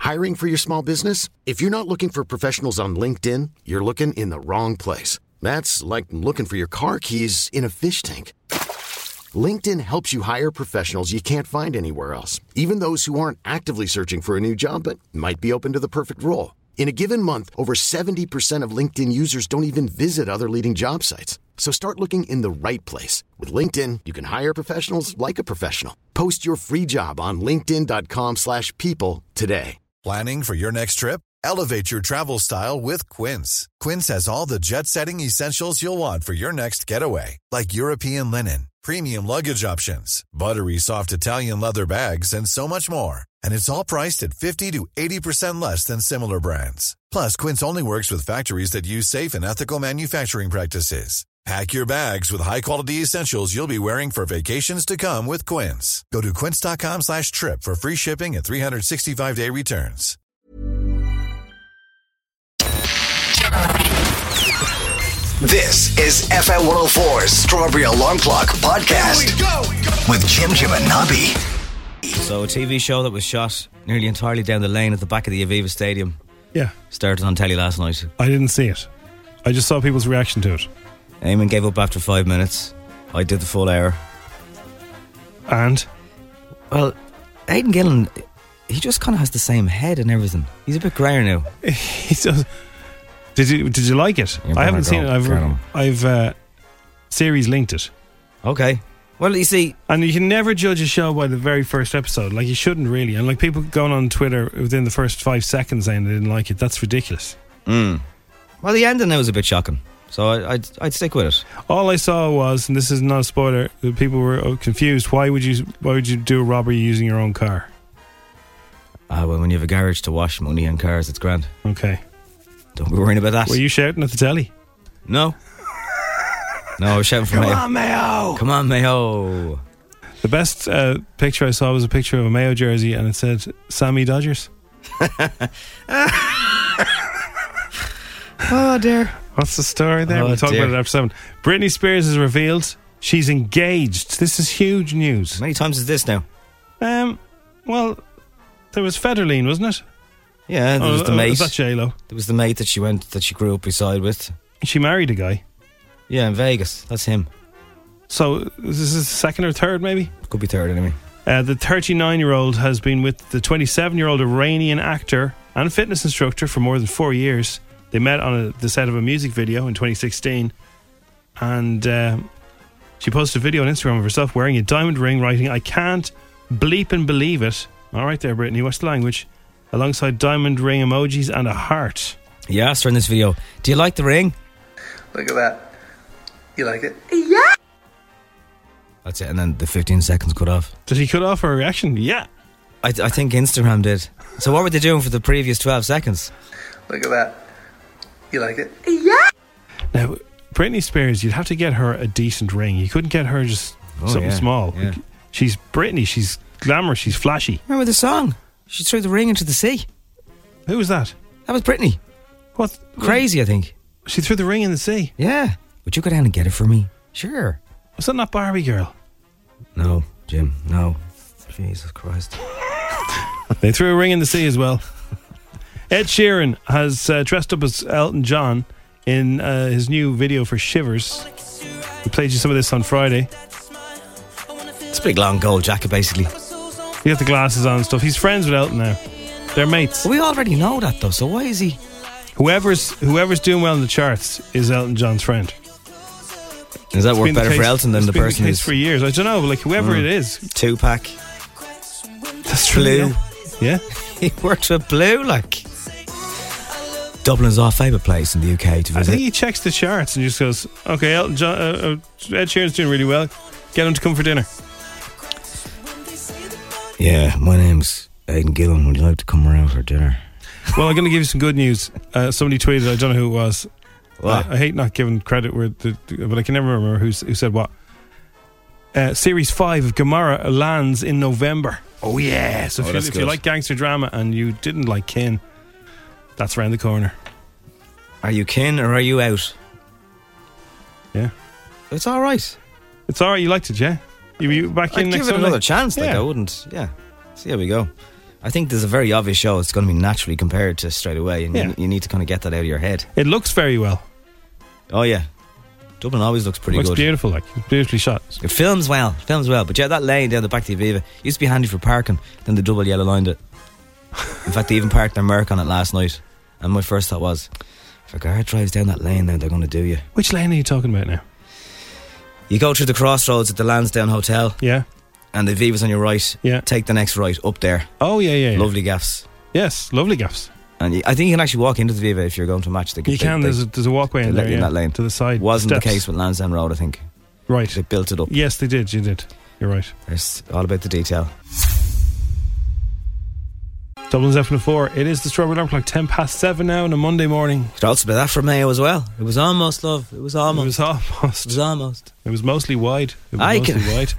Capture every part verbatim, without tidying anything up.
Hiring for your small business? If you're not looking for professionals on LinkedIn, you're looking in the wrong place. That's like looking for your car keys in a fish tank. LinkedIn helps you hire professionals you can't find anywhere else, even those who aren't actively searching for a new job but might be open to the perfect role. In a given month, over seventy percent of LinkedIn users don't even visit other leading job sites. So start looking in the right place. With LinkedIn, you can hire professionals like a professional. Post your free job on linkedin.com slash people today. Planning for your next trip? Elevate your travel style with Quince. Quince has all the jet-setting essentials you'll want for your next getaway, like European linen, premium luggage options, buttery soft Italian leather bags, and so much more. And it's all priced at fifty to eighty percent less than similar brands. Plus, Quince only works with factories that use safe and ethical manufacturing practices. Pack your bags with high-quality essentials you'll be wearing for vacations to come with Quince. Go to quince.com slash trip for free shipping and three sixty-five day returns. This is F M one oh four's Strawberry Alarm Clock Podcast Here we go, we go. with Jim Jim and Nobby. So a T V show that was shot nearly entirely down the lane at the back of the Aviva Stadium Yeah. started on telly last night. I didn't see it. I just saw people's reaction to it. Eamon gave up after five minutes. I did the full hour. And? Well, Aidan Gillen, he just kind of has the same head and everything. He's a bit greyer now. He's just, did you did you like it? You're I haven't gonna seen go, it. I've Colonel. I've uh, series linked it. Okay. Well, you see, And you can never judge a show by the very first episode. Like, you shouldn't really. And like people going on Twitter within the first five seconds saying they didn't like it, that's ridiculous. mm. well, the ending now was a bit shocking. So I, I'd, I'd stick with it. All I saw was, and this is not a spoiler, people were confused. Why would you why would you do a robbery using your own car? Ah, well, when you have a garage to wash money and cars, it's grand. Okay. Don't be worrying about that. Were you shouting at the telly? No. No, I was shouting for Come Mayo. on, Mayo! Come on, Mayo. The best uh, picture I saw was a picture of a Mayo jersey and it said, Sammy Dodgers. Oh, dear. What's the story there? Oh, we'll talk dear. about it after seven. Britney Spears has revealed she's engaged. This is huge news. How many times is this now? Um, well, there was Federline, wasn't it? Yeah, there Oh, was the oh, mate. Was that J-Lo? There was the mate that she went, that she grew up beside with. She married a guy. Yeah, in Vegas. That's him. So, this is his second or third, maybe? Could be third anyway. Uh, the thirty-nine-year-old has been with the twenty-seven-year-old Iranian actor and fitness instructor for more than four years. They met on a, the set of a music video in twenty sixteen, and um, she posted a video on Instagram of herself wearing a diamond ring, writing, "I can't bleep and believe it." All right there, Brittany, what's the language? Alongside diamond ring emojis and a heart. You asked her in this video, do you like the ring? Look at that. You like it? That's it, and then the fifteen seconds cut off. Did he cut off her reaction? Yeah. I, I think Instagram did. So what were they doing for the previous twelve seconds? Look at that. You like it? Now, Britney Spears, you'd have to get her a decent ring. You couldn't get her just Oh, something yeah, small. yeah. She's Britney. She's glamorous. She's flashy. Remember the song? She threw the ring into the sea. Who was that? That was Britney. What? Crazy, I think. She threw the ring in the sea. Yeah. Would you go down and get it for me? Sure. Was that not Barbie Girl? No, Jim, no. Jesus Christ. They threw a ring in the sea as well. Ed Sheeran has uh, dressed up as Elton John in uh, his new video for Shivers. We played you some of this on Friday. It's a big long gold jacket, basically. He got the glasses on and stuff. He's friends with Elton now. They're mates. We already know that, though, so why is he... Whoever's whoever's doing well in the charts is Elton John's friend. Does that It's work been the better for case- Elton than it's the been person case who's... for years. I don't know, but like whoever Mm. it is. Tupac. That's true. Blue. Yeah. He works with Blue, like... Dublin's our favourite place in the U K to I visit. think he checks the charts and just goes, okay, Elton John, uh, uh, Ed Sheeran's doing really well. Get him to come for dinner. Yeah, my name's Aidan Gillen. Would you like to come around for dinner? Well, I'm going to give you some good news. Uh, somebody tweeted, I don't know who it was. What? I, I hate not giving credit where the, but I can never remember who, who said what. Uh, series five of Gamora lands in November. Oh yeah! So Oh, if, you, that's if you good. like gangster drama and you didn't like Kin, that's around the corner. Are you kin or are you out? Yeah, It's all right. it's all right. You liked it, yeah? You, you back I'd in give next it Sunday? another chance. Like Yeah. I wouldn't. Yeah. See how we go. I think there's a very obvious show it's going to be naturally compared to straight away, and Yeah. you, you need to kind of get that out of your head. It looks very well. Oh yeah, Dublin always looks pretty looks good. beautiful, like beautifully shot. It films well, films well. But yeah, that lane down the back to the Aviva used to be handy for parking. Then the double yellow lined it. In fact, they even parked their Merc on it last night. And my first thought was, if a guard drives down that lane, now they're going to do you. Which lane are you talking about now? You go through the crossroads at the Lansdowne Hotel, Yeah. and the Aviva's on your right. Yeah. Take the next right up there. Oh yeah, yeah, yeah. Lovely gaffs. Yes, lovely gaps. And you, I think you can actually walk into the Aviva if you're going to a match. They, You they, can. They, There's a, there's a walkway they in let there, you in yeah, that lane. to the side. Wasn't steps. the case with Lansdowne Road, I think. Right. They built it up. Yes, they did. You did. You're right. It's all about the detail. Dublin's F one oh four. It is the Strawberry Alarm Clock. Ten past seven now on a Monday morning. Could also be that for Mayo as well. It was almost, love. It was It almost. was almost. It was almost. It was mostly wide. It was I mostly can- wide.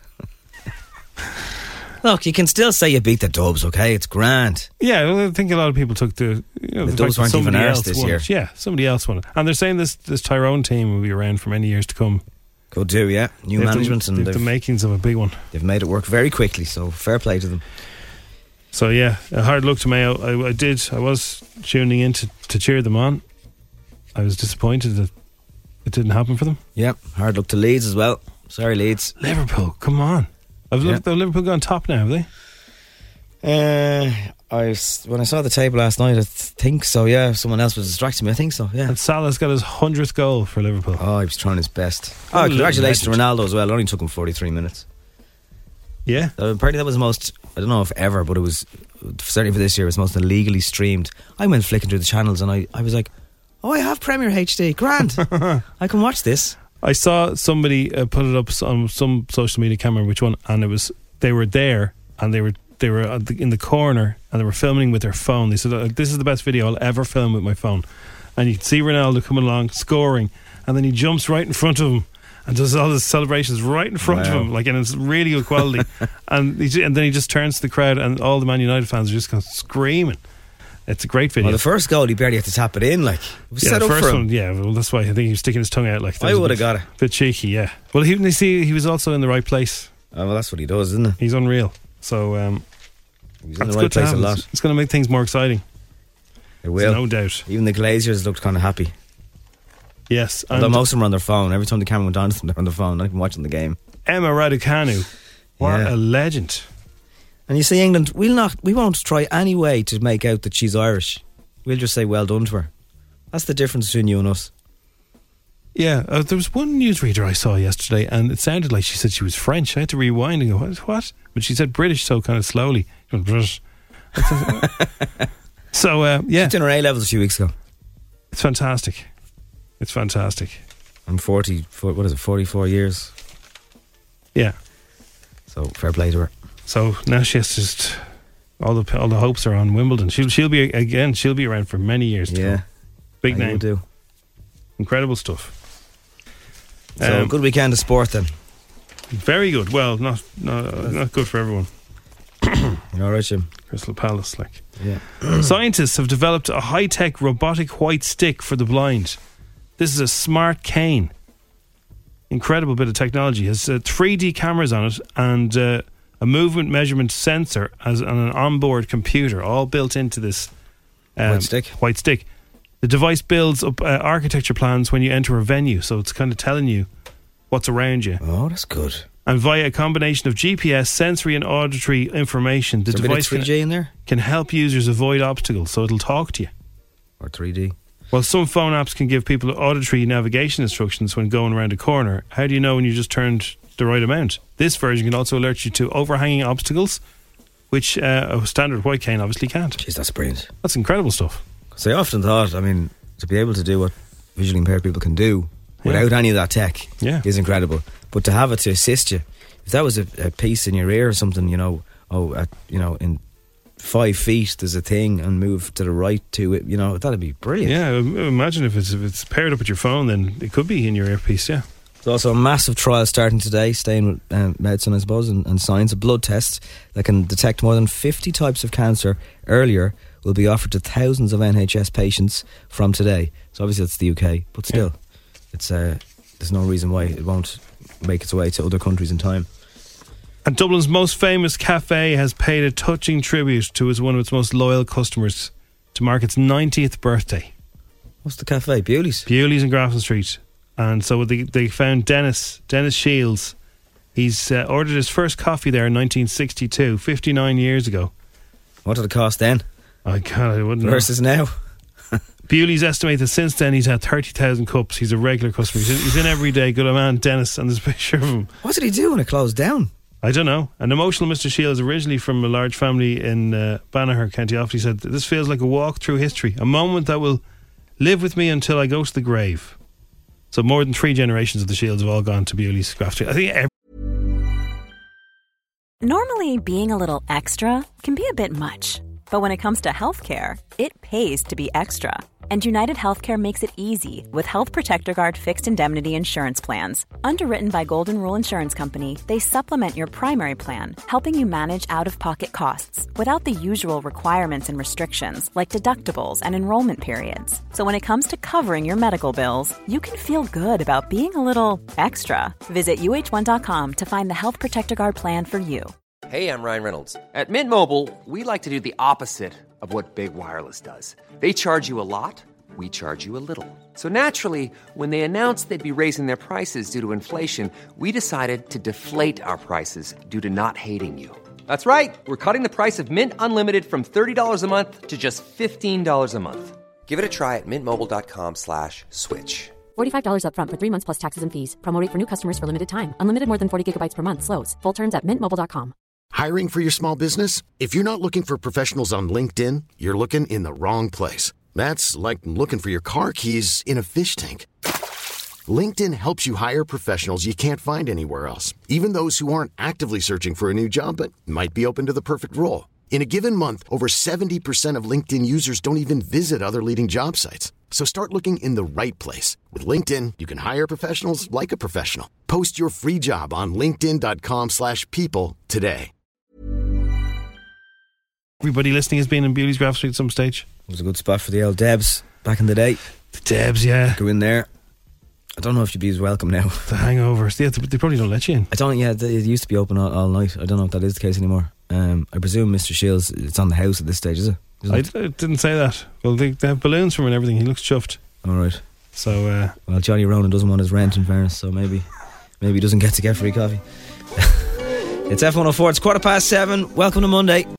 Look, you can still say you beat the Dubs, okay? It's grand. Yeah, well, I think a lot of people took the. You know, The the, Dubs fact that weren't even somebody ours else this won year. it. Yeah, somebody else won it, and they're saying this this Tyrone team will be around for many years to come. Could do, yeah. New They have the- management, they and have they've, the makings of a big one. they've made it work very quickly, so fair play to them. So yeah, a hard look to Mayo. I, I did. I was tuning in to, to cheer them on. I was disappointed that it didn't happen for them. Yeah, hard luck to Leeds as well. Sorry, Leeds. Liverpool, come on! Have Yeah. Liverpool, Liverpool gone top now? Have they? Uh, I was, when I saw the table last night, I think so, yeah. Someone else was distracting me, I think so, yeah. And Salah's got his hundredth goal for Liverpool. Oh, he was trying his best. Oh, Oh, congratulations to legend. Ronaldo as well. It only took him forty-three minutes. Yeah, Uh, apparently that was the most, I don't know if ever, but it was, certainly for this year, it was the most illegally streamed. I went flicking through the channels and I, I was like, oh, I have Premier H D, grand. I can watch this. I saw somebody uh, put it up on some social media camera, which one, and it was they were there and they were they were at the, in the corner and they were filming with their phone. They said, uh, "This is the best video I'll ever film with my phone." And you can see Ronaldo coming along, scoring, and then he jumps right in front of him and does all his celebrations right in front Wow. of him, like, and it's really good quality. and he, ju- and then he just turns to the crowd, and all the Man United fans are just kind of screaming. It's a great video. Well, the first goal, he barely had to tap it in, like, it was Yeah, set the up first for him. one, yeah, well, that's why I think he was sticking his tongue out like that. I was a would have bit- got it. Bit cheeky, yeah. Well, he, you see, he was also in the right place. Oh, well, that's what he does, isn't it? He's unreal. So um, He's in that's the right good to place a have. lot. It's, it's going to make things more exciting. It will. No doubt. Even the Glaziers looked kind of happy. Yes. Although And most of them were on their phone. Every time the camera went on to them, they were on their phone, not even watching the game. Emma Raducanu, what Yeah. a legend. And you see, England, we'll not, we won't try any way to make out that she's Irish. We'll just say well done to her. That's the difference between you and us. Yeah, uh, there was one newsreader I saw yesterday, and it sounded like she said she was French. I had to rewind and go, what? what? But she said British, so kind of slowly. So, uh, yeah, She did her A levels a few weeks ago. it's fantastic. It's fantastic. I'm forty, for- what is it, forty-four years. Yeah. So fair play to her. So now she has just all the all the hopes are on Wimbledon. She'll she'll be again. She'll be around for many years. To Yeah. come. Big I will name, do. incredible stuff. So Um, good weekend of sport then. Very good. Well, not not, not good for everyone. You all right, Jim? Crystal Palace, like. Yeah. Scientists have developed a high-tech robotic white stick for the blind. This is a smart cane. Incredible bit of technology. It has uh, three D cameras on it and uh, a movement measurement sensor as and an onboard computer, all built into this um, White stick. White stick. The device builds up uh, architecture plans when you enter a venue, so it's kind of telling you what's around you. Oh, that's good. And via a combination of G P S, sensory and auditory information, the Is there a bit of device three can, G in there? can help users avoid obstacles, so it'll talk to you. Or three D? Well, some phone apps can give people auditory navigation instructions when going around a corner. How do you know when you just turned the right amount? This version can also alert you to overhanging obstacles, which uh, a standard white cane obviously can't. Jeez, that's brilliant. That's incredible stuff. So I often thought, I mean, to be able to do what visually impaired people can do without any of that tech Yeah. is incredible. But to have it to assist you, if that was a, a piece in your ear or something, you know, oh, at, you know, in five feet there's a thing and move to the right to it, you know, that'd be brilliant. Yeah, im- imagine if it's if it's paired up with your phone, then it could be in your earpiece. Yeah. There's also a massive trial starting today, staying with um, medicine, I suppose, and, and science. A blood test that can detect more than fifty types of cancer earlier will be offered to thousands of N H S patients from today. So obviously it's the U K, but still, it's uh, there's no reason why it won't make its way to other countries in time. And Dublin's most famous cafe has paid a touching tribute to its, one of its most loyal customers to mark its ninetieth birthday. What's the cafe? Bewley's? Bewley's in Grafton Street. And so they, they found Dennis, Dennis Shields. He's uh, ordered his first coffee there in nineteen sixty-two, fifty-nine years ago. What did it cost then? Oh, God, I wouldn't know. Versus now? Bewley's estimate that since then he's had thirty thousand cups. He's a regular customer. He's in, he's in every day. Good old man, Dennis, and there's a picture of him. What did he do when it closed down? I don't know. An emotional Mister Shields, originally from a large family in uh, Banagher, County Offaly, said, "This feels like a walk through history, a moment that will live with me until I go to the grave." So more than three generations of the Shields have all gone to Bewley's Grafton. I think every Normally, being a little extra can be a bit much. But when it comes to healthcare, it pays to be extra. And United Healthcare makes it easy with Health Protector Guard fixed indemnity insurance plans. Underwritten by Golden Rule Insurance Company, they supplement your primary plan, helping you manage out-of-pocket costs without the usual requirements and restrictions like deductibles and enrollment periods. So when it comes to covering your medical bills, you can feel good about being a little extra. Visit U H one dot com to find the Health Protector Guard plan for you. Hey, I'm Ryan Reynolds. At Mint Mobile, we like to do the opposite of what Big Wireless does. They charge you a lot, we charge you a little. So naturally, when they announced they'd be raising their prices due to inflation, we decided to deflate our prices due to not hating you. That's right. We're cutting the price of Mint Unlimited from thirty dollars a month to just fifteen dollars a month. Give it a try at mintmobile.com slash switch. forty-five dollars up front for three months plus taxes and fees. Promo rate for new customers for limited time. Unlimited more than forty gigabytes per month. Slows full terms at mint mobile dot com. Hiring for your small business? If you're not looking for professionals on LinkedIn, you're looking in the wrong place. That's like looking for your car keys in a fish tank. LinkedIn helps you hire professionals you can't find anywhere else, even those who aren't actively searching for a new job but might be open to the perfect role. In a given month, over seventy percent of LinkedIn users don't even visit other leading job sites. So start looking in the right place. With LinkedIn, you can hire professionals like a professional. Post your free job on linkedin.com slash people today. everybody listening has been in Bewley's Grafton Street at some stage. It was a good spot for the old Debs back in the day. The Debs, yeah. Go in there. I don't know if you'd be as welcome now. The hangovers. They, they probably don't let you in. I don't, yeah, they, it used to be open all, all night. I don't know if that is the case anymore. Um, I presume Mister Shields, it's on the house at this stage, is it? I, it? I didn't say that. Well, they, they have balloons from him and everything. He looks chuffed. Alright. So, uh, well, Johnny Ronan doesn't want his rent, in fairness, so maybe maybe he doesn't get to get free coffee. It's F one oh four, it's quarter past seven. Welcome to Monday.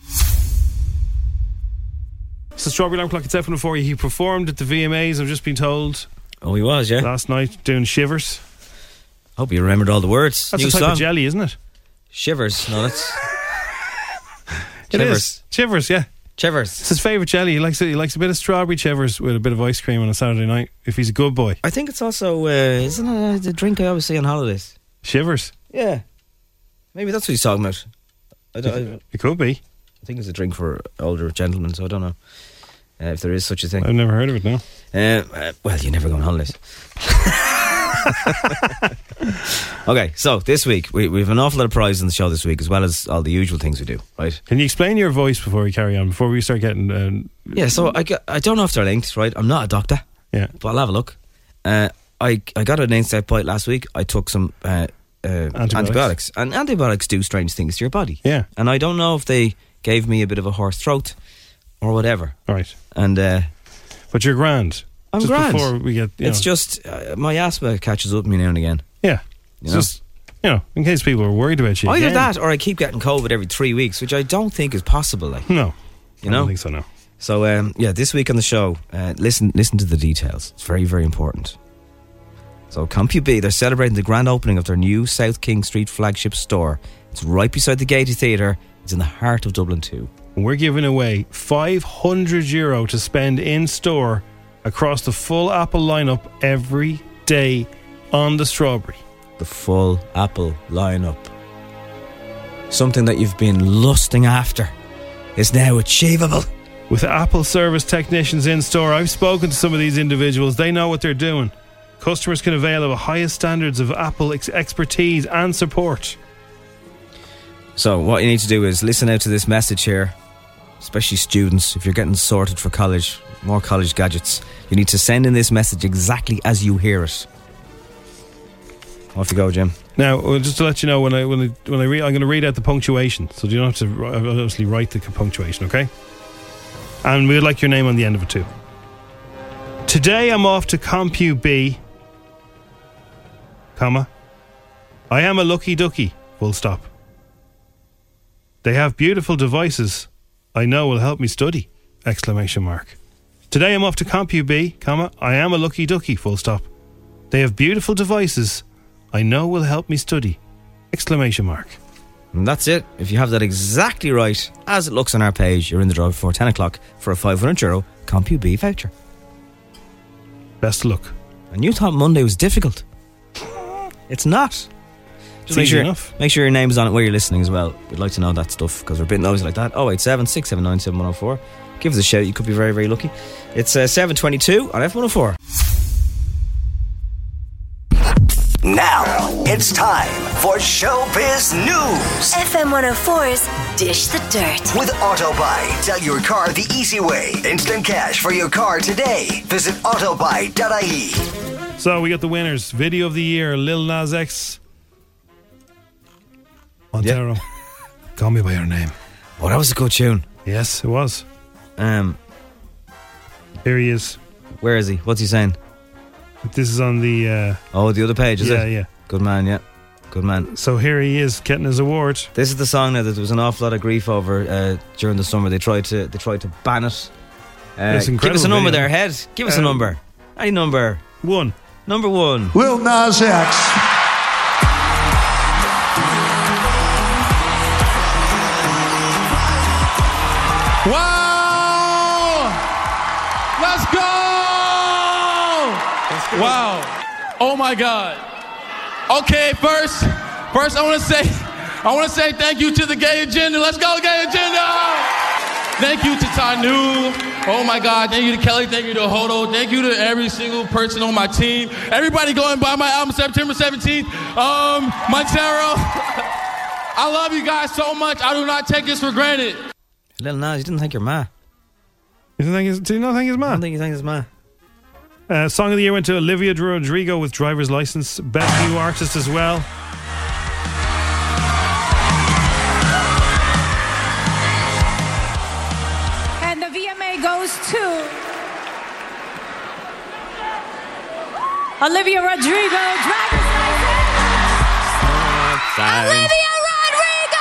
So Strawberry Alarm Clock, it's F one oh four. He performed at the V M As, I've just been told. Oh, he was, yeah. Last night, doing Shivers. Hope you remembered all the words. That's New a type song. of jelly, isn't it? Shivers, no, that's... It is. Chivers, yeah. Chivers. It's his favourite jelly. He likes it. He likes a bit of strawberry Chivers with a bit of ice cream on a Saturday night, if he's a good boy. I think it's also, uh, isn't it the drink I always see on holidays? Shivers? Yeah. Maybe that's what he's talking about. I don't, I, it could be. I think it's a drink for older gentlemen, so I don't know uh, if there is such a thing. I've never heard of it, no. Uh, uh, well, you never go on holidays. Okay, so this week we, we have an awful lot of prizes on the show this week, as well as all the usual things we do, right? Can you explain your voice before we carry on, before we start getting uh, yeah, so I, got, I don't know if they're linked, right? I'm not a doctor, yeah, but I'll have a look. uh, I, I got an insect bite last week. I took some uh, uh, antibiotics. antibiotics and antibiotics do strange things to your body, yeah, and I don't know if they gave me a bit of a hoarse throat or whatever, right? And uh, but you're grand. I'm just grand. Before we get, you it's know. just uh, my asthma catches up with me now and again. Yeah, you it's know? just, you know, in case people are worried about you. Either again. that, or I keep getting COVID every three weeks, which I don't think is possible. Like, no, you I know, don't think so. No. So um, yeah, this week on the show, uh, listen, listen to the details. It's very, very important. So CompuB, they're celebrating the grand opening of their new South King Street flagship store. It's right beside the Gaiety Theatre. It's in the heart of Dublin too. We're giving away five hundred euro to spend in store across the full Apple lineup every day on the Strawberry. The full Apple lineup. Something that you've been lusting after is now achievable. With Apple service technicians in store, I've spoken to some of these individuals. They know what they're doing. Customers can avail of the highest standards of Apple ex- expertise and support. So what you need to do is listen out to this message here, especially students. If you're getting sorted for college, more college gadgets, you need to send in this message exactly as you hear it. Off you go, Jim. Now, uh, just to let you know, when I when I, when I read, I'm going to read out the punctuation, so you don't have to obviously write the punctuation, okay? And we would like your name on the end of it too. Today I'm off to Compu B, comma, I am a lucky ducky, full stop. They have beautiful devices I know will help me study, exclamation mark. Today I'm off to Compu B, comma, I am a lucky ducky, full stop. They have beautiful devices I know will help me study, exclamation mark. And that's it. If you have that exactly right, as it looks on our page, you're in the draw before ten o'clock for a five hundred euro Compu B voucher. Best of luck. And you thought Monday was difficult. It's not. Just It's make easy sure, enough. make sure your name is on it where you're listening as well. We'd like to know that stuff because we're a bit nosy like that. oh eight seven, six seven nine, seven one oh four. Give us a shout. You could be very, very lucky. It's uh, seven twenty-two on F one oh four. Now it's time for Showbiz News. F M one oh four's Dish the Dirt. With Autobuy, sell your car the easy way. Instant cash for your car today. Visit autobuy dot I E. So we got the winners. Video of the year, Lil Nas X. Montero. Yep. Call me by your name. Oh, that was a good tune. Yes, it was. Um, Here he is. Where is he? What's he saying? This is on the... Uh, oh, the other page, is yeah, it? Yeah, yeah. Good man, yeah. Good man. So here he is, getting his award. This is the song now that there was an awful lot of grief over uh, during the summer. They tried to they tried to ban it. Uh, give us a number video. there, Head. Give us um, a number. Any number. One. Number one. Lil Nas X. Wow! Let's go! Let's go! Wow! Oh my God! Okay, first, first I want to say, I want to say thank you to the Gay Agenda. Let's go, Gay Agenda! Thank you to Tanu. Oh my God! Thank you to Kelly. Thank you to Hodo. Thank you to every single person on my team. Everybody going buy my album September seventeenth. Um, Montero. I love you guys so much. I do not take this for granted. Lil Nas, you didn't thank your ma. You didn't think his, did you not think his ma? I don't think you thanked his ma. Uh, Song of the Year went to Olivia Rodrigo with Driver's License. Best New Artist as well. And the V M A goes to Olivia Rodrigo, Driver's License. Olivia Rodrigo!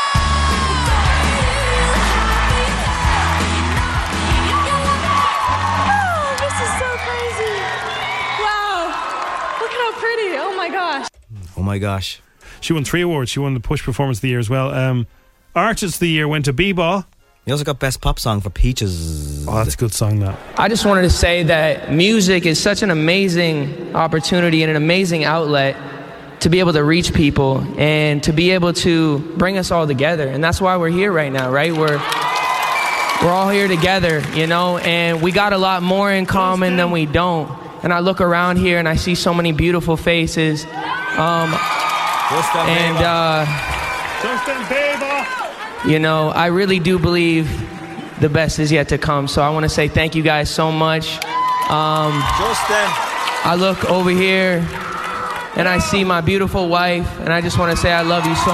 Oh, this is so crazy. Wow. Look at how pretty. Oh my gosh. Oh my gosh. She won three awards. She won the Push Performance of the Year as well. Um, Artist of the Year went to B-Ball. You also got Best Pop Song for Peaches. Oh, that's a good song, that. I just wanted to say that music is such an amazing opportunity and an amazing outlet to be able to reach people and to be able to bring us all together. And that's why we're here right now, right? We're we're all here together, you know, and we got a lot more in common than we don't. And I look around here and I see so many beautiful faces. Um, and, uh, Justin Bieber. you know, I really do believe the best is yet to come. So I want to say thank you guys so much. Um, Justin. I look over here and I see my beautiful wife, and I just want to say I love you so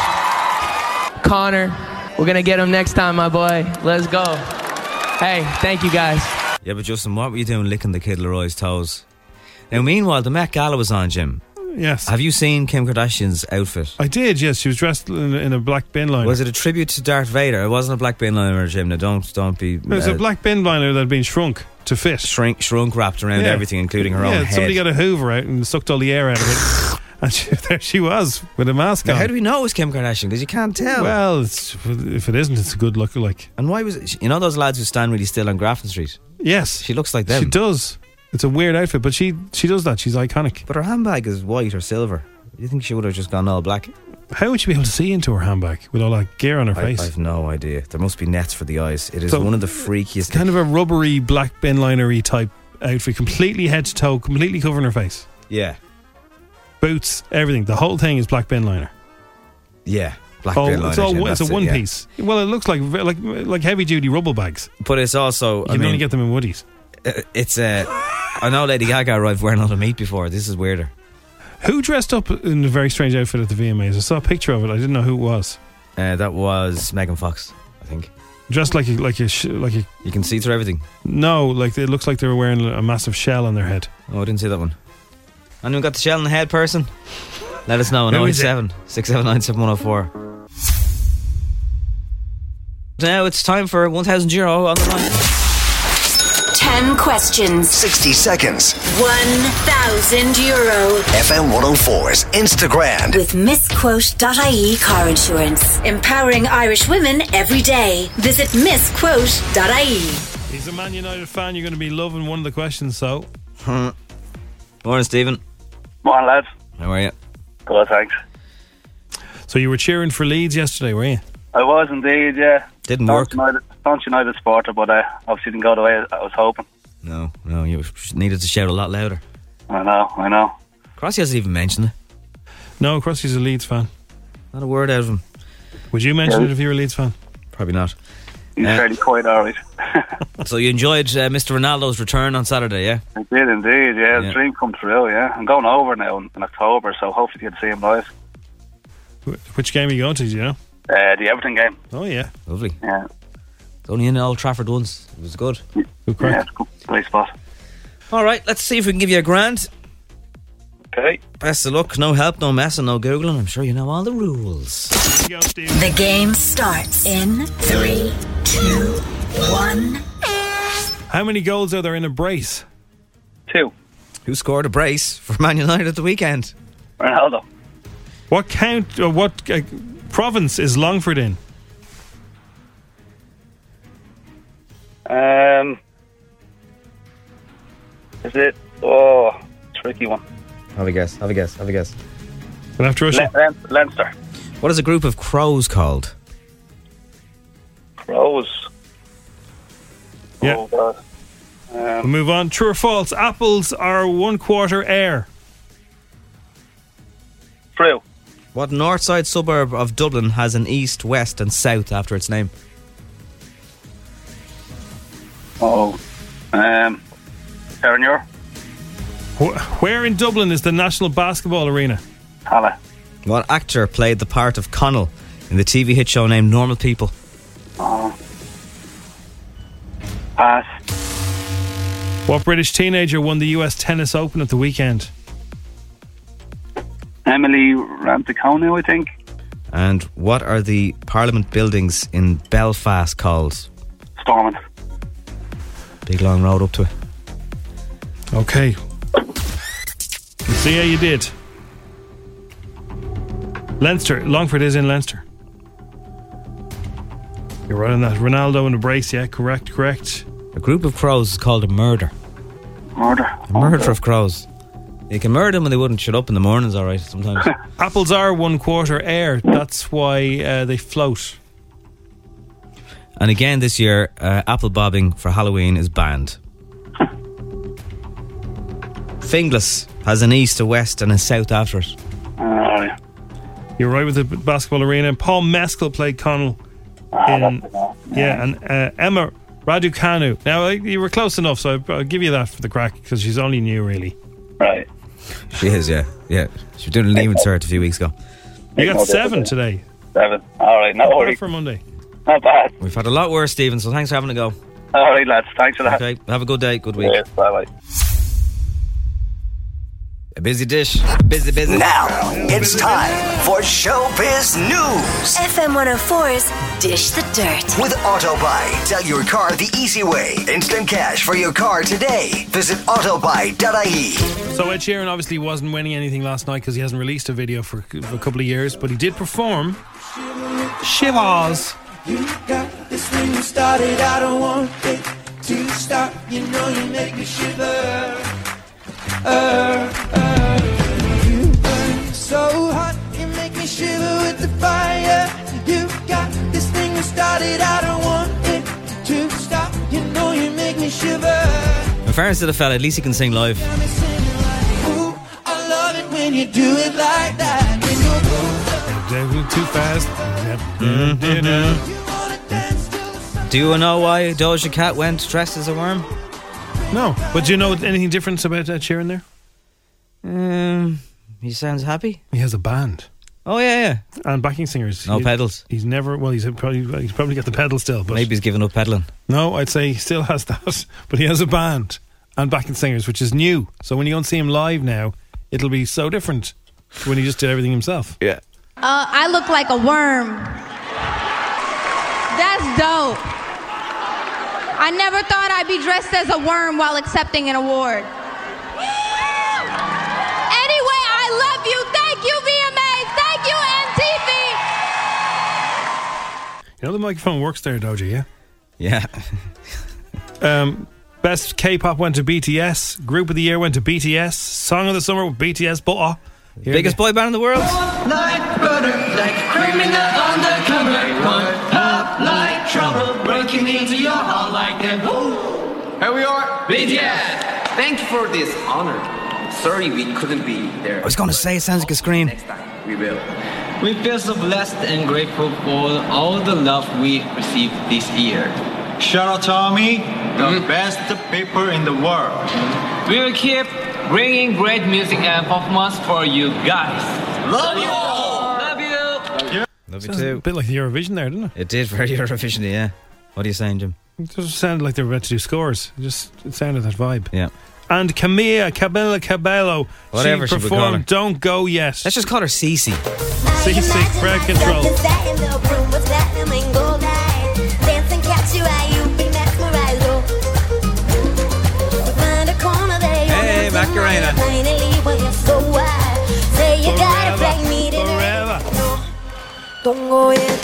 much. Connor, we're going to get him next time, my boy. Let's go. Hey, thank you guys. Yeah, but Justin, what were you doing licking the Kid Leroy's toes? Now, meanwhile, the Met Gala was on, Jim. Yes. Have you seen Kim Kardashian's outfit? I did, yes. She was dressed in, in a black bin liner. Was it a tribute to Darth Vader? It wasn't a black bin liner, Jim. Now, don't, don't be... It was uh, a black bin liner that had been shrunk to fit. Shrink, shrunk wrapped around Yeah. everything, including her yeah, own head. somebody got a Hoover out and sucked all the air out of it. And she, there she was, with a mask Now, on. how do we know it was Kim Kardashian? Because you can't tell. Well, it's, if it isn't, it's a good look. Like, and why was it... You know those lads who stand really still on Grafton Street? yes, She looks like them. she does. It's a weird outfit, but she she does that. She's iconic. But her handbag is white or silver. You think she would have just gone all black? How would she be able to see into her handbag with all that gear on her I, face? I've no idea. There must be nets for the eyes. It is So, one of the freakiest... Kind of a rubbery black bin linery type outfit, completely head to toe, completely covering her face. Yeah. Boots, everything. The whole thing is black bin liner. Yeah. Black Oh, bin liner. it's all Jim, one- it's a that's it, one yeah. piece. Well, it looks like like like heavy duty rubble bags. But it's also... You I can mean, only get them in Woodies. uh, it's... Uh, I know Lady Gaga arrived wearing a lot of meat before. This is weirder. Who dressed up in a very strange outfit at the V M As? I saw a picture of it. I didn't know who it was. Uh, that was Megan Fox, I think. Dressed like a, like a sh- like a. You can see through everything. No, like it looks like they were wearing a massive shell on their head. Oh, I didn't see that one. Anyone got the shell in the head, person? Let us know on Who oh eight is it? seven, six seven nine, seven one oh four. Now it's time for one thousand euro on the line. ten questions. sixty seconds. one thousand euro. F M one oh four's Instagram. With misquote dot I E car insurance. Empowering Irish women every day. Visit misquote dot I E. He's a Man United fan. You're going to be loving one of the questions, so. Morning, Stephen. Morning, lads. How are you? Good, thanks. So you were cheering for Leeds yesterday, were you? I was indeed, yeah. Didn't Staunch work. United, staunch United supporter, but uh, obviously didn't go the way I was hoping. No, no, you needed to shout a lot louder. I know, I know. Crossy hasn't even mentioned it. No, Crossy's a Leeds fan. Not a word out of him. Would you mention Yeah. it if you were a Leeds fan? Probably not. He's Uh, fairly quiet, alright. So you enjoyed uh, Mister Ronaldo's return on Saturday, yeah? I did indeed, yeah. Yeah. The dream come true, yeah. I'm going over now in, in October, so hopefully you can see him live. Wh- Which game are you going to, do you know? Uh, the Everton game. Oh, yeah. Lovely. Yeah. It's only in Old Trafford once. It was good. Good Yeah, crack. it's a good, great spot. All right, let's see if we can give you a grand. Okay. Best of luck. No help, no messing, no Googling. I'm sure you know all the rules. Here you go, Steve. The game starts in three, two, one. How many goals are there in a brace? Two. Who scored a brace for Man United at the weekend? Ronaldo. What count, or what uh, province is Longford in? Um, is it? Oh, tricky one. Have a guess, have a guess, have a guess. We'll have to rush Le- it. Len- Leinster. What is a group of crows called? Crows. Yeah. Oh, God. We'll Um, move on. True or false? Apples are one quarter air. true. What north side suburb of Dublin has an east, west and south after its name? Oh. Um, Terenure. Wh- Where in Dublin is the National Basketball Arena? Halle. What actor played the part of Connell in the T V hit show named Normal People? Oh. Pass. What British teenager won the U S Tennis Open at the weekend? Emily Ratajkowski, I think. And what are the Parliament buildings in Belfast called? Stormont. Big long road up to it. Okay. Let's see how you did. Leinster. Longford is in Leinster. You're right on that. Ronaldo in a brace, yeah, correct, correct. A group of crows is called a murder. Murder. A murder of crows. You can murder them and they wouldn't shut up in the mornings, alright, sometimes. Apples are one quarter air. That's why uh, they float. And again this year, uh, apple bobbing for Halloween is banned. Finglas has an east, a west and a south after it. Oh, yeah. You're right with the basketball arena. Paul Mescal played Connell in, yeah, and uh, Emma Raducanu. Now uh, you were close enough, so I'll give you that for the crack because she's only new, really. Right. She is, yeah, yeah. She was doing a leaving cert a few weeks ago. You got seven today. Seven. All right, no worries. For Monday. Not bad. We've had a lot worse, Stephen. So thanks for having a go. All right, lads. Thanks for that. Okay, have a good day, good week. Yes, bye bye. A busy dish, busy, busy. Now it's time for Showbiz News F M one oh four's Dish the Dirt. with Autobuy. Sell your car the easy way. Instant cash for your car today. Visit autobuy dot I E. So Ed Sheeran obviously wasn't winning anything last night because he hasn't released a video for, for a couple of years, but he did perform Shivers. You got this when you started, I don't want it to stop. You know you make me shiver. Uh, uh, you burn so hot, you make me shiver with the fire. You got this thing you started, I don't want it to stop. You know you make me shiver. In fairness to the fella, at least he can sing live. Ooh, I love it when you do it like that. When you go Too fast. Do you know why Doja Cat went dressed as a worm? No, but do you know anything different about Ed Sheeran there? Um, He sounds happy. He has a band. Oh yeah, yeah. And backing singers. No he, pedals. He's never. Well, he's probably he's probably got the pedal still. But maybe he's given up pedaling. No, I'd say he still has that. But he has a band and backing singers, which is new. So when you go and see him live now, it'll be so different to when he just did everything himself. Yeah. Uh, I look like a worm. That's dope. I never thought I'd be dressed as a worm while accepting an award. Anyway, I love you. Thank you, V M As. Thank you, M T V. You know the microphone works there, Doja, yeah? Yeah. um, best K-pop went to B T S. Group of the year went to B T S. Song of the summer with B T S. But, uh, biggest boy band in the world. Like butter, like criminal undercover. One up like trouble, breaking into your heart like that. Here we are, B T S. Thank you for this honor. Sorry we couldn't be there. I was going to say, it sounds like a scream. Next time, we will. We feel so blessed and grateful for all the love we received this year. Shout out to Tommy, the mm. best people in the world. We will keep bringing great music and performance for you guys. Love you all. Love you. Love you too. A bit like the Eurovision there, didn't it? It did, very Eurovision, yeah. What are you saying, Jim? It just sounded like they were about to do scores. It just it sounded that vibe. Yeah. And Camilla Cabello Cabello, whatever she she would call her. performed "Don't Go Yet." Let's just call her Cece. Cece, crowd control. Hey, Macarena. Forever, forever. Don't go yet.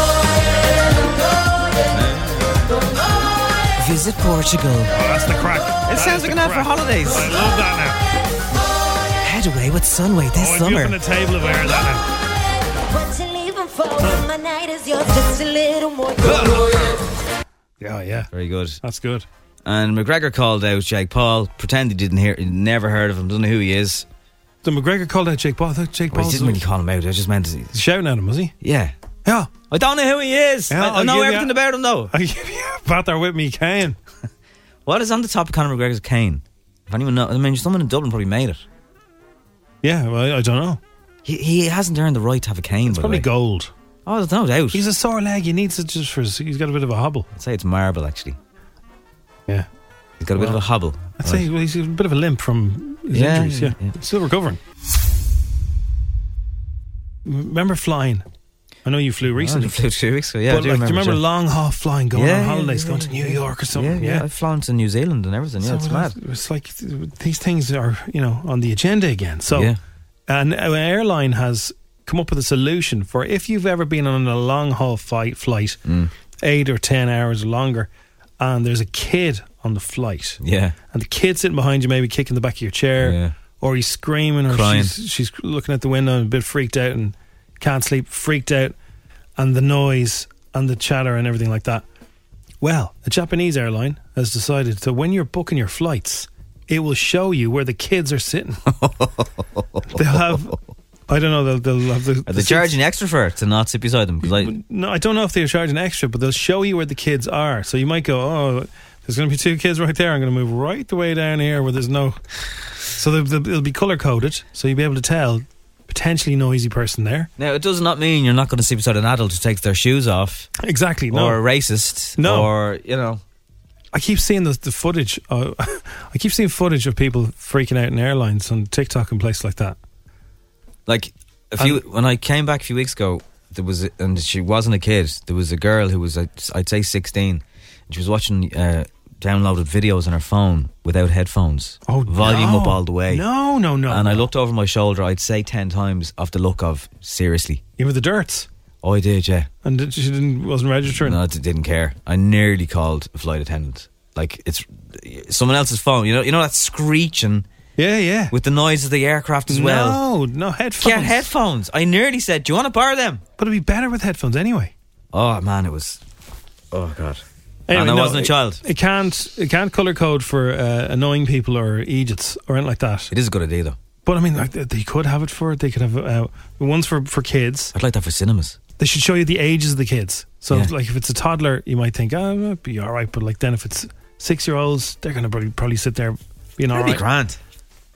Visit Portugal. Oh, that's the crack. It That sounds is like the an ad for crack. holidays. I love that now. Head away with Sunway this oh, I'd summer. be up on the table if I heard that What you leaving for? My night is yours, just a little more. now. Yeah, yeah. Very good. That's good. And McGregor called out Jake Paul. Pretend he didn't hear, he never heard of him, doesn't know who he is. So McGregor called out Jake Paul. I thought Jake Well, Paul he didn't really call him out. I just meant to, shouting at him, was he? Yeah. Yeah. I don't know who he is. Yeah, I, I I'll know give everything you- about him though. I give you a batter with me, Kane. What is on the top of Conor McGregor's cane? If anyone knows, I mean, someone in Dublin probably made it. Yeah, well, I, I don't know. He he hasn't earned the right to have a cane. It's by probably the way. gold. Oh, there's no doubt. He's a sore leg. He needs it just for. He's got a bit of a hobble. I'd say it's marble, actually. Yeah. He's got a bit Well, of a hobble. I'd say well, he's a bit of a limp from his Yeah, injuries. Yeah. yeah. He's still recovering. Remember flying? I know you flew recently. I flew two weeks ago. Yeah, but I do like, remember. do you remember yeah. long haul flying, going Yeah, on yeah, holidays, yeah, going to yeah, New yeah. York or something? Yeah, Yeah, yeah. I've flown to New Zealand and everything. Yeah, So it's mad. It's like these things are, you know, on the agenda again. So, Yeah. an, an airline has come up with a solution for if you've ever been on a long haul flight, flight Mm. eight or ten hours or longer, and there's a kid on the flight, Yeah. and the kid sitting behind you, maybe kicking the back of your chair, Yeah. or he's screaming, or Crying. she's, she's looking at the window and a bit freaked out and can't sleep, freaked out, and the noise and the chatter and everything like that. Well, a Japanese airline has decided that when you're booking your flights, it will show you where the kids are sitting. They'll have, I don't know, they'll, they'll have the. Are the they seats- charging extra for it to not sit beside them? 'Cause I, No, I don't know if they're charging extra, but they'll show you where the kids are. So you might go, oh, there's going to be two kids right there. I'm going to move right the way down here where there's no. So they'll, they'll, it'll be colour coded, so you'll be able to tell potentially noisy person there. now, it does not mean you're not going to sit beside an adult who takes their shoes off. Exactly. No. Or a racist. No. Or, you know. I keep seeing the, the footage. Uh, I keep seeing footage of people freaking out in airlines on TikTok and places like that. Like, a few, when I came back a few weeks ago, there was, a, and she wasn't a kid, there was a girl who was, I'd, I'd say sixteen, and she was watching uh, downloaded videos on her phone without headphones. Oh, Volume no. up all the way. No, no, no. And no. I looked over my shoulder, I'd say ten times off the look of, seriously. You were the dirts. Oh, I did, yeah. And did- she didn't wasn't registering. No, I d- didn't care. I nearly called a flight attendant. Like, it's someone else's phone. You know, you know that screeching. Yeah, yeah. With the noise of the aircraft as well. No, no headphones. Get headphones. I nearly said, do you want to borrow them? But it'd be better with headphones anyway. Oh man, it was. Oh god. Anyway, and I no, wasn't a it- child. It can't. It can't color code for uh, annoying people or idiots or anything like that. It is a good idea though. But I mean, like they they could have it for. They could have uh, ones for for kids. I'd like that for cinemas. They should show you the ages of the kids. So, Yeah. if, like, if it's a toddler, you might think, oh, it'd be all right. But like, then if it's six year olds, they're going to probably, probably sit there being all That'd right. be grand.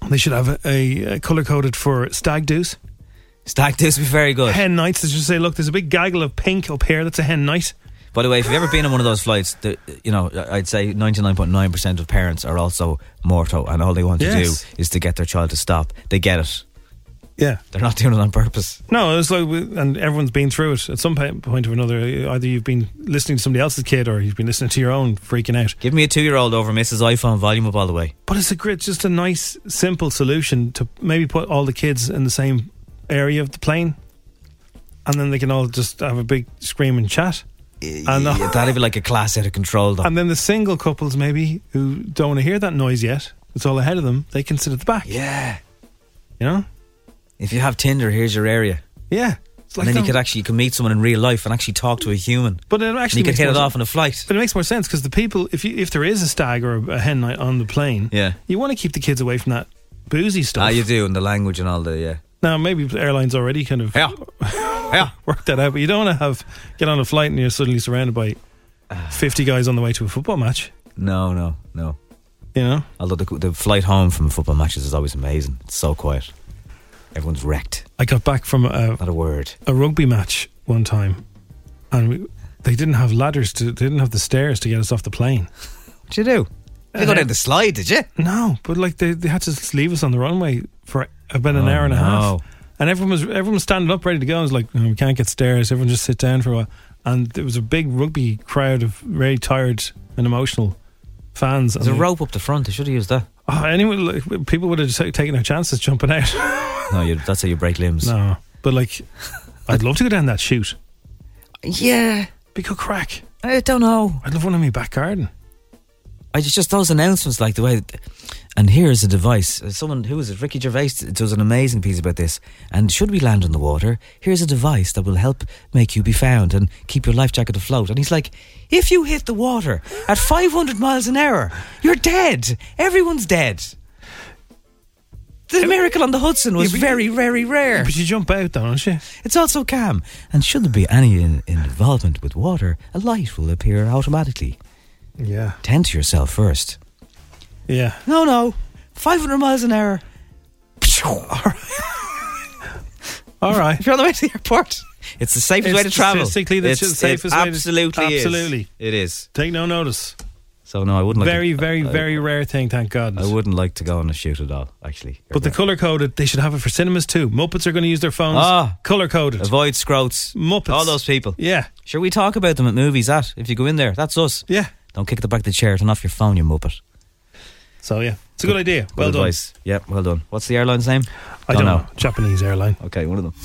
They should have a, a, a colour coded for stag do's. Stag do's would be very good. Hen nights. They should say, look, there's a big gaggle of pink up here. That's a hen night. By the way, if you've ever been on one of those flights, the, you know, I'd say ninety-nine point nine percent of parents are also morto, and all they want Yes. to do is to get their child to stop. They get it. Yeah. They're not doing it on purpose. No, it's like, we- and everyone's been through it at some po- point or another. Either you've been listening to somebody else's kid, or you've been listening to your own, freaking out. Give me a two-year-old over Missus iPhone, volume up all the way. But it's a great, just a nice, simple solution to maybe put all the kids in the same area of the plane, and then they can all just have a big scream and chat. And Yeah, that'd be like a class out of control, though. And then the single couples maybe who don't want to hear that noise yet, it's all ahead of them, they can sit at the back. Yeah. You know? If you have Tinder, here's your area. Yeah. It's like and then you the- could actually you can meet someone in real life and actually talk to a human. But it actually and you makes can hit it more off on a flight. But it makes more sense because the people, if you, if there is a stag or a hen night on the plane, Yeah. you want to keep the kids away from that boozy stuff. Ah, you do, and the language and all the, yeah. Now, maybe airlines already kind of yeah. yeah. work that out, but you don't want to have get on a flight and you're suddenly surrounded by fifty guys on the way to a football match. No, no, no. You know? Although the, the flight home from football matches is always amazing. It's so quiet. Everyone's wrecked. I got back from a, Not a word. a rugby match one time, and we, they didn't have ladders to, they didn't have the stairs to get us off the plane. What'd you do? You go down the slide, did you? No, but like they, they had to just leave us on the runway for about an Oh, hour and a no. half, and everyone was everyone was standing up ready to go. I was like, "Oh, we can't get stairs. Everyone just sit down for a while." And there was a big rugby crowd of very tired and emotional fans. There's a and they- rope up the front. They should have used that. Oh, anyone, like, people would have t- taken their chances jumping out. No, you, that's how you break limbs. No, but like, I'd love to go down that chute. Yeah. Be good crack. I don't know. I'd love one in my back garden. I just, just those announcements, like the way. And here's a device. Someone, who was it? Ricky Gervais does an amazing piece about this. And should we land in the water, here's a device that will help make you be found and keep your life jacket afloat. And he's like, if you hit the water at five hundred miles an hour, you're dead. Everyone's dead. The miracle on the Hudson was Yeah, but- very, very rare. But you jump out, though, don't you? It's also calm. And should there be any in, involvement with water, a light will appear automatically. Yeah. Tend to yourself first. Yeah. No, no. five hundred miles an hour. All right. If you're on the way to the airport, it's the safest It's way to travel. statistically the It's- safest it way to- absolutely is. Absolutely. It is. Take no notice. So no, I wouldn't like Very, to, very, I- very rare thing, thank God. I wouldn't like to go on a shoot at all, actually. But the colour coded, they should have it for cinemas too. Muppets are going to use their phones. Ah. Colour coded. Avoid scroats. Muppets. All those people. Yeah. Sure, we talk about them at movies, that. If you go in there, that's us. Yeah. Don't kick the back of the chair. Turn off your phone, you muppet. So yeah, it's a good idea. Good Well done. advice. Yeah, well done. What's the airline's name? I don't know. Japanese airline. Okay, one of them.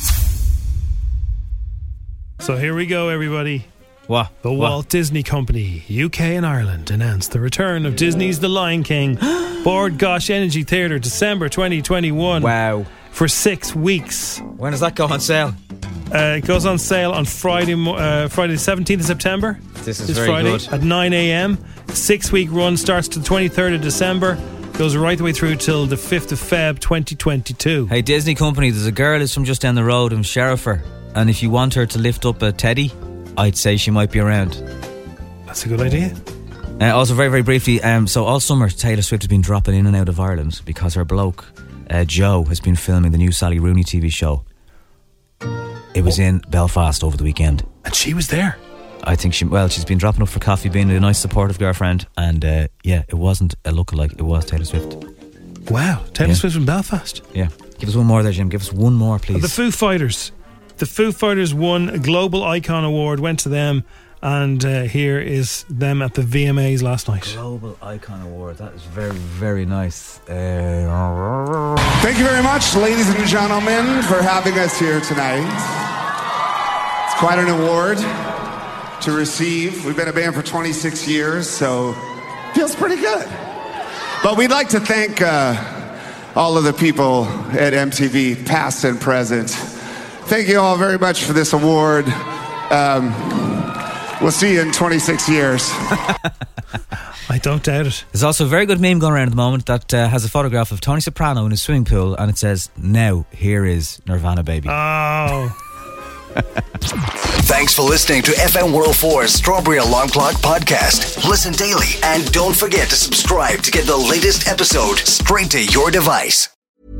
So here we go, everybody. What? The What? Walt Disney Company, U K and Ireland, announced the return of Disney's The Lion King, Board Gosh Energy Theatre, December twenty twenty-one. Wow. For six weeks. When does that go on sale? Uh, it goes on sale on Friday, mo- uh, Friday the seventeenth of September. This is this very Friday good. at nine a.m. Six week run starts to the twenty-third of December. Goes right the way through till the fifth of February twenty twenty-two. Hey, Disney Company, there's a girl who's from just down the road in Sherifer, and if you want her to lift up a teddy, I'd say she might be around. That's a good idea. Uh, also, very, very briefly, um, so all summer Taylor Swift has been dropping in and out of Ireland because her bloke, uh, Joe, has been filming the new Sally Rooney T V show. It was in Belfast over the weekend. And she was there. I think she, well, she's been dropping up for coffee, being a nice, supportive girlfriend, and uh, yeah, it wasn't a lookalike, it was Taylor Swift. Wow, Taylor Yeah. Swift from Belfast. Yeah. Give us one more there, Jim. Give us one more, please. The Foo Fighters. The Foo Fighters won a Global Icon Award, went to them, and uh, here is them at the V M As last night. Global Icon Award. That is very, very nice. Uh, Thank you very much, ladies and gentlemen, for having us here tonight. It's quite an award to receive. We've been a band for twenty-six years, so feels pretty good. But we'd like to thank uh, all of the people at M T V, past and present. Thank you all very much for this award. Um, we'll see you in twenty-six years. I don't doubt it. There's also a very good meme going around at the moment that uh, has a photograph of Tony Soprano in a swimming pool, and it says, "Now, here is Nirvana, baby." Oh. Thanks for listening to F M one oh four's Strawberry Alarm Clock podcast. Listen daily and don't forget to subscribe to get the latest episode straight to your device.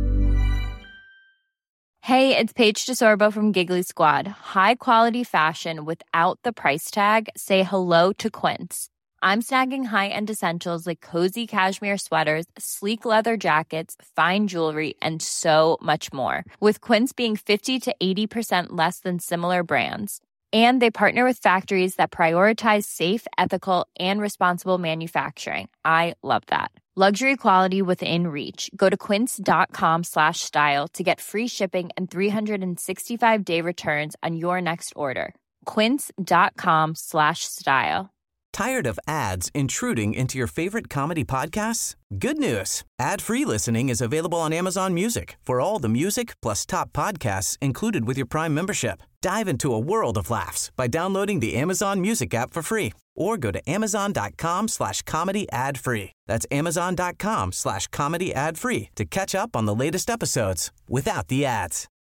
Hey, it's Paige DeSorbo from Giggly Squad. High quality fashion without the price tag. Say hello to Quince. I'm snagging high-end essentials like cozy cashmere sweaters, sleek leather jackets, fine jewelry, and so much more. With Quince being fifty to eighty percent less than similar brands. And they partner with factories that prioritize safe, ethical, and responsible manufacturing. I love that. Luxury quality within reach. Go to quince.com slash style to get free shipping and three sixty-five day returns on your next order. Quince.com slash style. Tired of ads intruding into your favorite comedy podcasts? Good news. Ad-free listening is available on Amazon Music for all the music plus top podcasts included with your Prime membership. Dive into a world of laughs by downloading the Amazon Music app for free or go to amazon.com slash comedy ad free. That's amazon.com slash comedy ad free to catch up on the latest episodes without the ads.